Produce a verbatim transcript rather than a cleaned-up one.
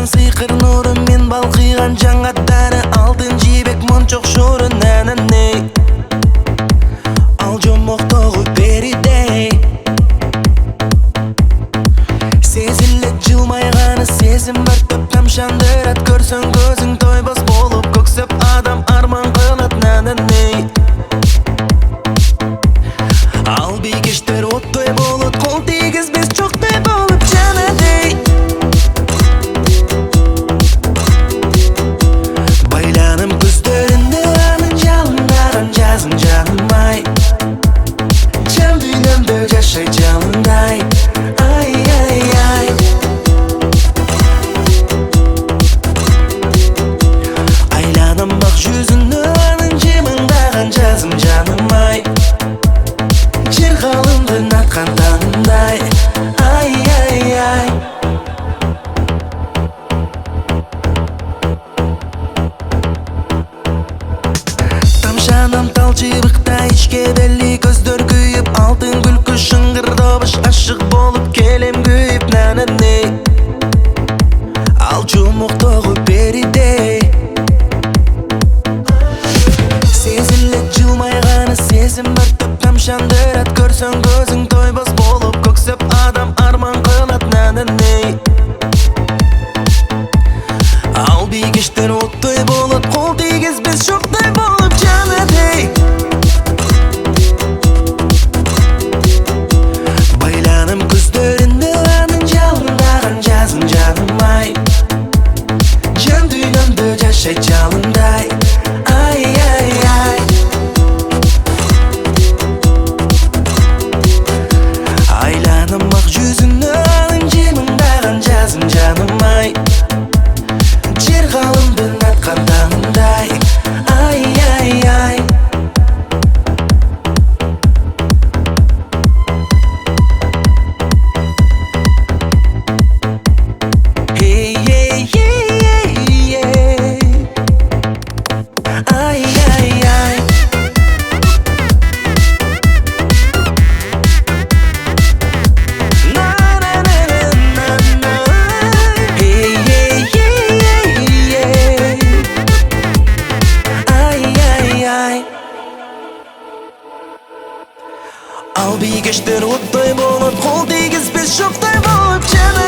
Ачкан сыйкыр нуру мен балкыган жаңа дары алтын жибек мончок шору нананы ал жомоктогу беридей сезилет жылмайганы сезим бар төп тамшандырат көрсөң көзүң тойбос болуп көксөп адам арман кылат нананы ал бийгиштер оттой болот кол тийгизбес чоктой болуп жанадей байланам көздөрүндө анын жалындаган жазым жаным ай жан дүйнөмдө жашай жалындай ай ай ай айланам бак жүзүнө анын жымыңдаган жазым жаным ай жер калымдын аткан таңындай ай ай ай тамшанам тал чыбыкта ичке белли көздөр күйүп алтын күлкү шыңгыр добуш ашык болуп келем күйүп нананы ал жумуктогу беридей сезилет жылмайганы сезим бар төп тамшандырат көрсөң көзүң тойбос болуп көксөп адам арман кылат нананы ал бийгиштер оттой болот кол тийгизбес шоктой болуп жанадей байланам көздөрүндө анын жалындаган жазым жаным ай жан дүйнөмдө жашай жалындай ай ай ай айланам ак жүзүнө анын жымыңдаган жазым жаным ай жер калымдын аткан таңындай ай ай ай Hey, hey, hey, hey, ay ay ay na na na na na hey hey hey hey ay ay ay ал бийгиштер оттой болот кол тийгизбес шоктой болуп жана